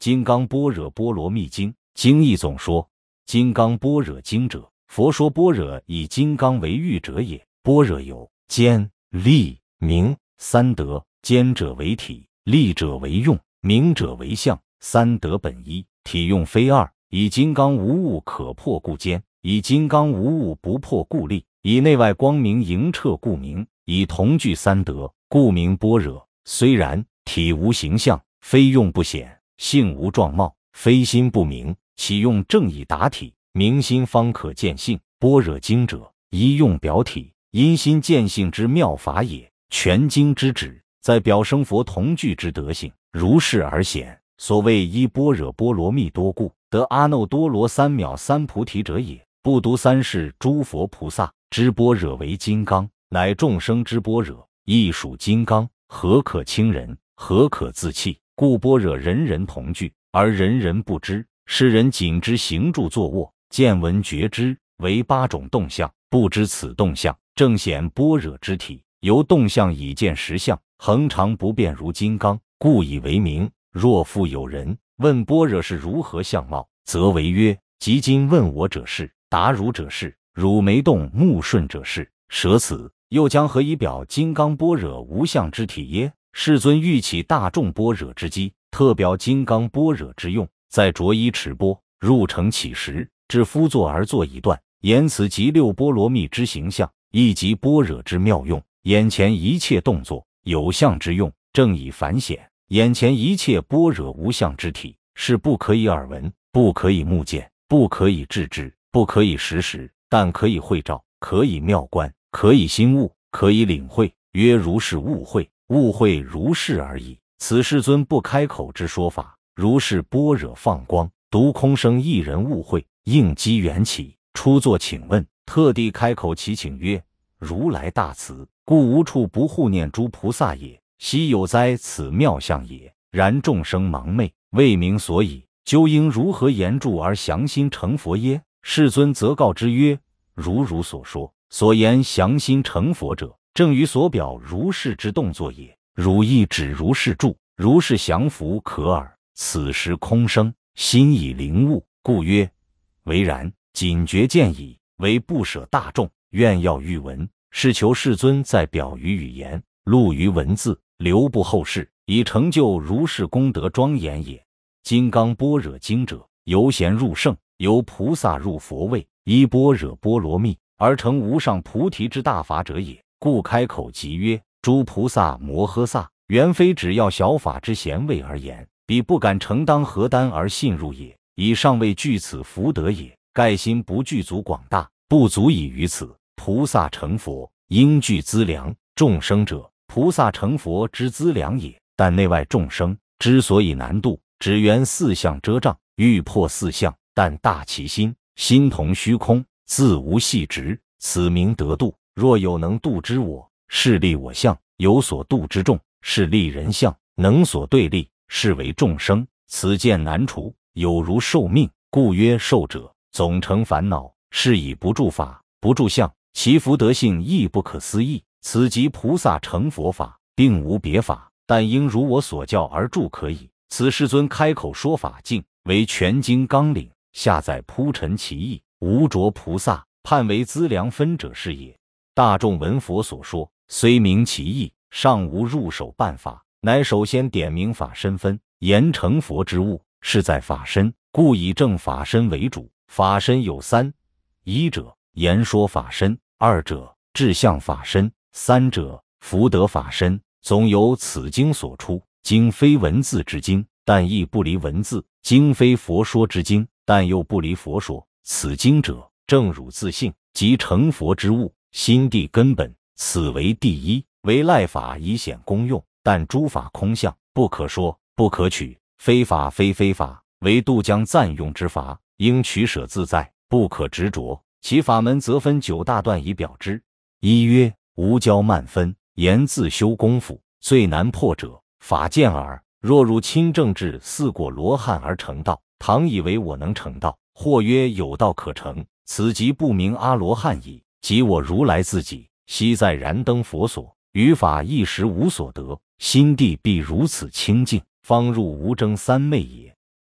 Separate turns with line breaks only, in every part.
金刚般若波罗蜜经》经义总说：金刚般若经者，佛说般若以金刚为喻者也。般若有坚、立、明三德，坚者为体，立者为用，明者为相，三德本一，体用非二。以金刚无物可破故坚，以金刚无物不破故立，以内外光明莹彻故明，以同具三德，故名般若。虽然体无形象，非用不显，性无状貌，非心不明，其用正以达体，明心方可见性。般若经者，一用表体，因心见性之妙法也。全经之旨，在表生佛同具之德性，如是而显。所谓依般若波罗蜜多故，得阿耨多罗三藐三菩提者也。不独三世诸佛菩萨之般若为金刚，乃众生之般若亦属金刚。何可轻人？何可自弃？故般若人人同具，而人人不知。世人仅知行住坐卧，见闻觉知为八种动相，不知此动相正显般若之体。由动相以见实相，恒常不变如金刚，故以为名。若复有人问般若是如何相貌，则为曰：即今问我者是，答汝者是，汝没动目顺者是。舍此，又将何以表金刚般若无相之体耶？世尊欲起大众般若之机，特表金刚般若之用，在着衣持钵，入城起时，至夫坐而坐一段，言此即六波罗蜜之形象，亦即般若之妙用。眼前一切动作有相之用，正以反显。眼前一切般若无相之体，是不可以耳闻，不可以目见，不可以致知，不可以识时，但可以会照，可以妙观，可以心悟，可以领会，曰如是悟会。悟会如是而已。此世尊不开口之说法，如是般若放光，独空生一人悟会，应机缘起，初作请问，特地开口祈请曰：如来大慈，故无处不护念诸菩萨也。昔有哉此妙相也！然众生盲昧，未明所以，究应如何言著而详心成佛耶？世尊则告之曰：如汝所说，所言详心成佛者，正于所表如是之动作也。汝亦只如是住，如是降伏可耳。此时空生，心已灵悟，故曰：唯然，谨觉见矣。唯不舍大众，愿要欲闻，是求世尊在表于语言，录于文字，留布后世，以成就如是功德庄严也。金刚般若经者，由贤入圣，由菩萨入佛位，依般若波罗蜜而成无上菩提之大法者也。故开口即曰：诸菩萨摩诃萨，原非只要小法之贤位而言，彼不敢承当何担而信入也，以尚未具此福德也。盖心不具足广大，不足以于此。菩萨成佛，应具资粮。众生者，菩萨成佛之资粮也。但内外众生之所以难度，只缘四相遮障，欲破四相，但大其心，心同虚空，自无系执，此名得度。若有能度之我，是立我相；有所度之众，是立人相。能所对立，是为众生。此见难除，有如受命，故曰受者总成烦恼。是以不住法，不住相，其福德性亦不可思议。此即菩萨成佛法，并无别法，但应如我所教而住可以。此世尊开口说法境，为全经纲领，下载铺陈其意，无着菩萨判为资粮分者是也。大众闻佛所说，虽明其意，尚无入手办法，乃首先点明法身分，言成佛之物，是在法身，故以正法身为主。法身有三：一者言说法身，二者志向法身，三者福德法身。总由此经所出。经非文字之经，但亦不离文字；经非佛说之经，但又不离佛说。此经者，正汝自性，即成佛之物，心地根本，此为第一。为赖法以显功用，但诸法空相，不可说，不可取，非法非非法，唯度将暂用之法，应取舍自在，不可执着。其法门则分9大段以表之。一曰无骄慢分，言自修功夫，最难破者法见耳。若汝亲正至4果罗汉而成道，倘以为我能成道，或曰有道可成，此即不明阿罗汉矣。即我如来自己，悉在燃灯佛所，于法一时无所得，心地必如此清净，方入无争三昧也。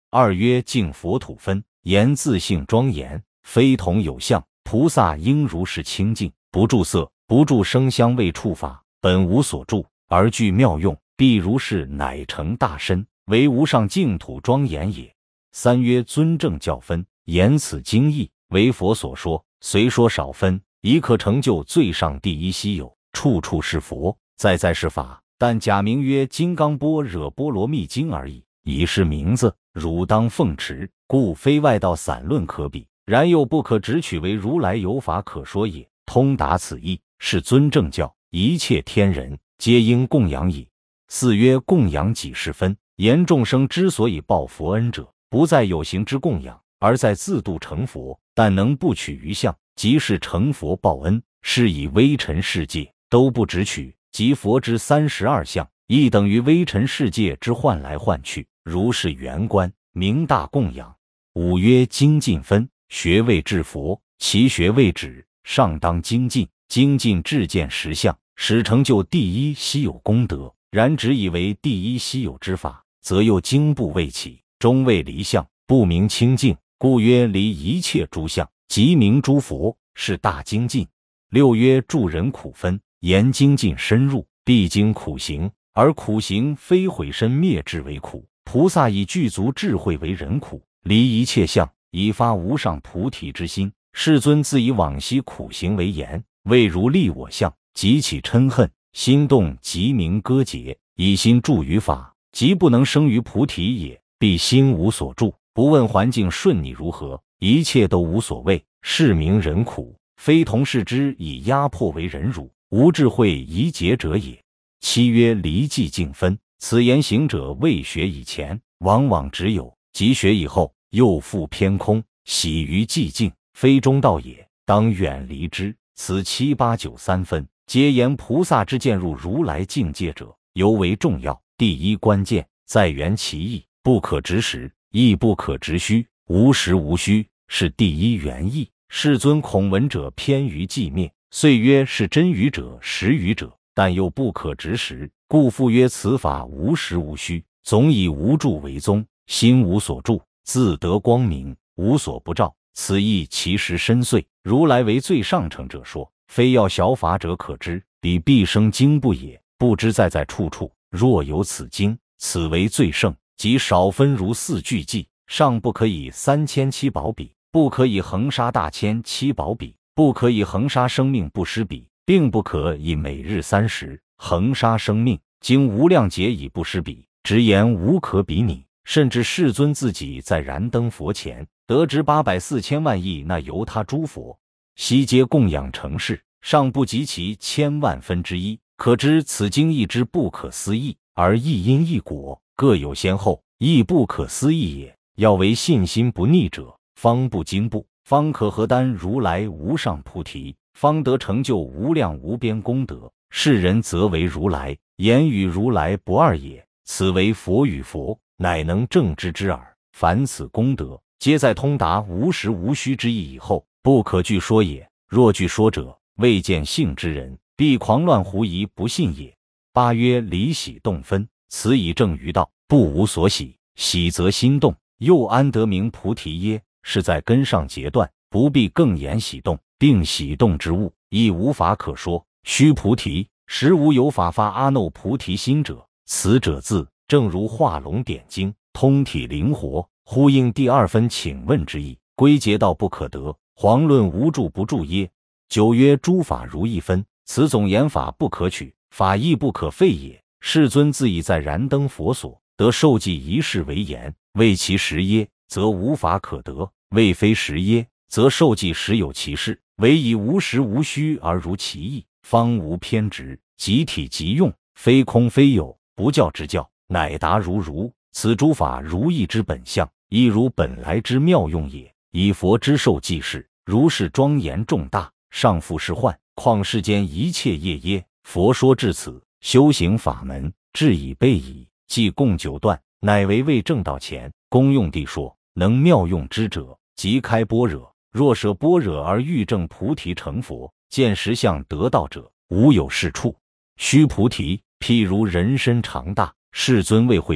二曰敬佛土分，言自性庄严，非同有相。菩萨应如是清净，不著色，不著声香味触法，本无所著，而具妙用，必如是，乃成大身，为无上净土庄严也。三曰尊正教分，言此经义，为佛所说，虽说少分，亦可成就最上第一稀有，处处是佛，在在是法，但假名曰金刚般若波罗蜜经而已，以是名字，汝当奉持，故非外道散论可比，然又不可直取为如来有法可说也。通达此意，是尊正教，一切天人皆应供养矣。四曰供养己是分，言众生之所以报佛恩者，不在有形之供养，而在自度成佛，但能不取于相，即是成佛报恩。是以微尘世界都不直取，即佛之32相，亦等于微尘世界之换来换去，如是圆观，名大供养。五曰精进分，学位至佛，其学位止，上当精进，精进至见实相，使成就第一稀有功德。然只以为第一稀有之法，则又经部未起，终未离相，不明清净，故曰离一切诸相，即名诸佛，是大精进。六曰助人苦分，言精进深入，必经苦行，而苦行非毁身灭智为苦。菩萨以具足智慧为人苦，离一切相，以发无上菩提之心。世尊自以往昔苦行为言，未如立我相，即起嗔恨，心动即名割结，以心住于法，即不能生于菩提也。必心无所住，不问环境顺逆如何，一切都无所谓，是名人苦。非同世之以压迫为忍辱，无智慧宜结者也。七曰离寂静分，此言行者未学以前，往往只有，即学以后，又复偏空，喜于寂静，非中道也，当远离之。此七八九三分，皆言菩萨之渐入如来境界者，尤为重要。第一关键在缘其意，不可执实，亦不可执虚，无实无虚，是第一原意。世尊恐闻者偏于寂灭，遂曰是真语者实语者，但又不可执实，故复曰此法无实无虚，总以无住为宗，心无所住，自得光明，无所不照。此意其实深邃，如来为最上乘者说，非要小法者可知，彼毕生经不也，不知在在处处。若有此经，此为最胜，即少分如四句偈，尚不可以3700宝比，不可以恒沙大千七宝比，不可以恒沙生命不失比，并不可以每日30恒沙生命，经无量劫以不失比，直言无可比拟。甚至世尊自己在燃灯佛前，得知800、4000万亿那由他诸佛，悉皆供养成事，尚不及其千万分之一。可知此经义之不可思议，而一因一果，各有先后，亦不可思议也。要为信心不逆者，方不经部，方可合担如来无上菩提，方得成就无量无边功德。世人则为如来，言语如来不二也。此为佛与佛，乃能正知之耳。凡此功德，皆在通达无实无虚之意以后，不可据说也。若据说者，未见性之人，必狂乱狐疑不信也。八曰离喜动分，此以正于道，不无所喜，喜则心动，又安得名菩提耶？是在根上截断，不必更言喜动，并喜动之物，亦无法可说。须菩提，实无有法发阿耨菩提心者。此者字，正如画龙点睛，通体灵活，呼应第二分请问之意，归结道不可得，遑论无住不住耶？九曰诸法如一分，此总言法不可取，法亦不可废也。世尊自以在燃灯佛所得受记一事为言，为其实耶，则无法可得；为非实耶，则受记实有其事。唯以无实无虚而如其意，方无偏执，即体即用，非空非有，不教之教，乃达如。此诸法如意之本相，亦如本来之妙用也。以佛之受记事，如是庄严重大，上复是幻，况世间一切业耶？佛说至此，修行法门至已备矣，即共9段，乃为未正道前公用地说。能妙用之者，即开般若。若舍般若而欲证菩提成佛，见实相得道者，无有是处。须菩提，譬如人身长大，世尊为会众，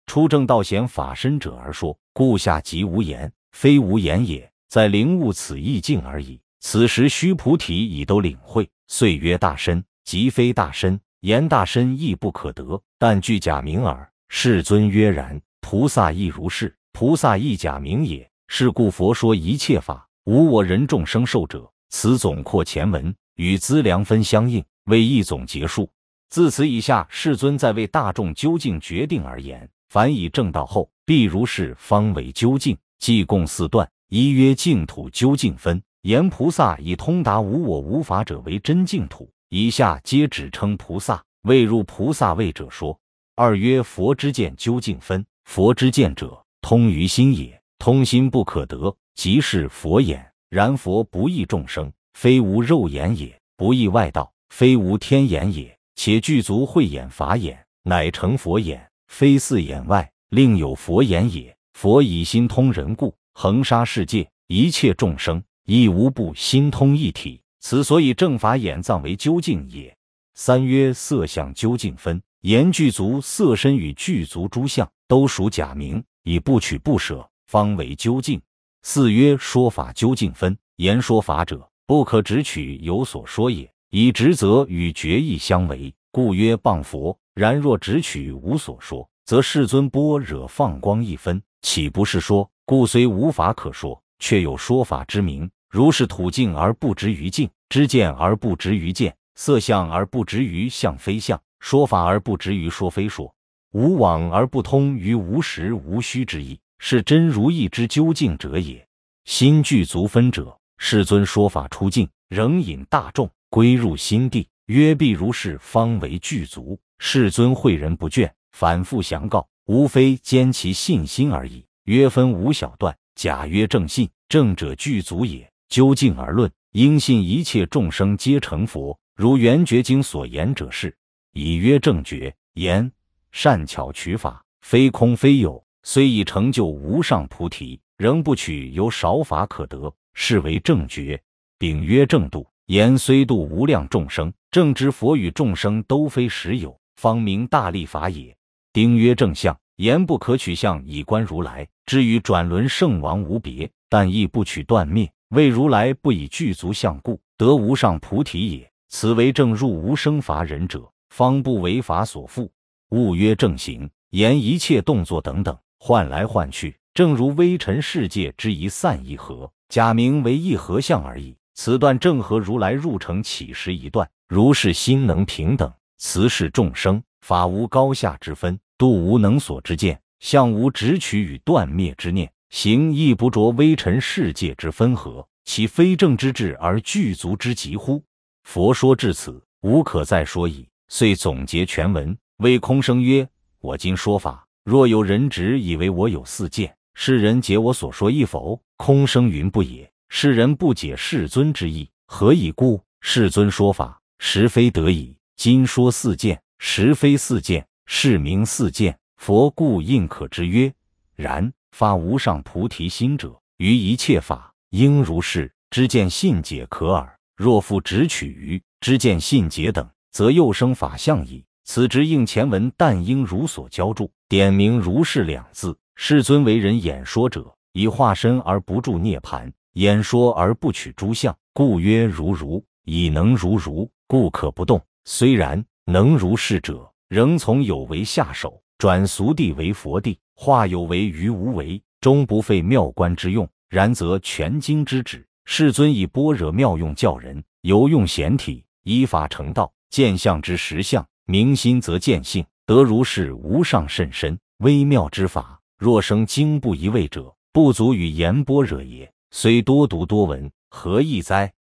出正道显法身者而说，故下即无言，非无言也，在领悟此意境而已。此时须菩提已都领会，遂曰大身，即非大身，言大身亦不可得，但具假名耳。世尊曰然，菩萨亦如是，菩萨亦假名也。是故佛说一切法，无我人众生受者。此总括前文，与资粮分相应，为一总结束。自此以下，世尊在为大众究竟决定而言，凡以正道后，必如是方为究竟。即共四段，一曰净土究竟分，言菩萨以通达无我无法者为真净土，以下皆只称菩萨，未入菩萨位者说。二曰佛之见究竟分，佛之见者，通于心也，通心不可得，即是佛眼。然佛不异众生，非无肉眼也，不异外道，非无天眼也，且具足慧眼法眼，乃成佛眼，非四眼外另有佛眼也。佛以心通人故，恒沙世界一切众生，亦无不心通一体，此所以正法眼藏为究竟也。三曰色相究竟分，言具足色身与具足诸相，都属假名，以不取不舍，方为究竟。四曰说法究竟分，言说法者，不可只取有所说也，以职责与决意相违，故曰谤佛。然若只取无所说，则世尊般若放光一分，岂不是说？故虽无法可说，却有说法之名。如是土境而不执于境，知见而不执于见，色相而不执于相非相，说法而不执于说非说，无往而不通于无实无虚之意，是真如意之究竟者也。心具足分者，世尊说法出境，仍引大众归入心地，曰必如是方为具足。世尊诲人不倦，反复详告，无非坚其信心而已。曰分无小段，假曰正信，正者具足也。究竟而论，应信一切众生皆成佛，如圆觉经所言者是。以曰正觉，言善巧取法，非空非有，虽已成就无上菩提，仍不取有少法可得，是为正觉。丙曰正度，言虽度无量众生，正知佛与众生都非实有，方名大利法也。丁曰正相，言不可取相以观如来，知与转轮圣王无别，但亦不取断灭，为如来不以具足相故，得无上菩提也。此为正入无生法忍者，方不为法所缚。物曰正行，言一切动作等等，换来换去，正如微尘世界之一散一合，假名为一合相而已。此段正合如来入成起时一段。如是心能平等，慈视众生，法无高下之分，度无能所之见，相无直取与断灭之念，行亦不着微尘世界之分合，其非正之智而具足之极乎？佛说至此，无可再说矣。遂总结全文，谓空生曰：我今说法，若有人执以为我有四见，世人解我所说意否？空生云不也。世人不解世尊之意，何以故？世尊说法，实非得已。今说四见，实非四见，是名四见。佛故应可知曰：然。发无上菩提心者，于一切法应如是知见信解可耳。若复只取于知见信解等，则又生法相矣。此直应前文，但应如所教注，点明如是两字。世尊为人演说者，以化身而不住涅盘，演说而不取诸相，故曰如如。以能如如，故可不动。虽然，能如是者，仍从有为下手，转俗地为佛地，化有为于无为，终不费妙观之用。然则全经之旨，世尊以般若妙用教人，由用显体，依法成道，见相之实相，明心则见性，得如是无上甚深微妙之法。若生经不一味者，不足与言般若也。虽多读多闻，何益哉？